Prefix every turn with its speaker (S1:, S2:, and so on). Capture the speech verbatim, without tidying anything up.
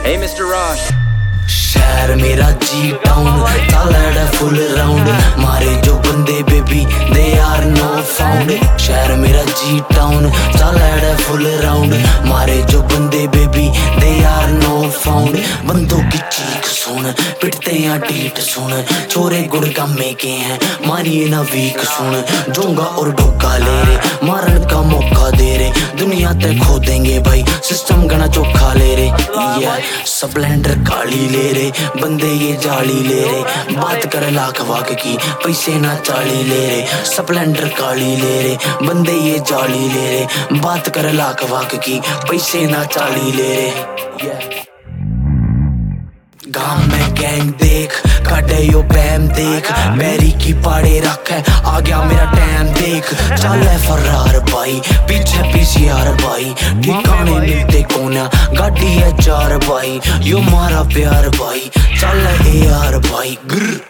S1: Hey Mister Rosh.
S2: शहर मेरा जी टाउन तालड़ा फुल राउंड मारे जो बंदे baby they are no found. शहर मेरा जी टाउन तालड़ा फुल राउंड मारे जो बंदे baby they are no found. बंदों की चीख सुन पिटते या डीट सुन छोरे गुड़गामे के हैं मारिए ना वीक सुन। जोंगा और डोका ले रे मारन का मौका दे रे दुनिया ते खो देंगे भाई सिस्टम गना चोखा ले रे। ये स्प्लेंडर काली ले रे बंदे ये जाली ले रे बात कर लाख वाक की पैसे ना चाली ले रे। स्प्लेंडर काली ले रे बंदे ये जाली ले रे बात कर लाख वाक की पैसे ना चाली ले रे। गांव में गैंग देख काटे यो बैम देख बैरी की पाड़े रख है आ गया मेरा टाइम देख। चल है फरार भाई पीछे पीसीआर भाई ठिकाने मिलते कोना गाड़ी है चार भाई यो मारा प्यार भाई चल है ए आर भाई। ग्र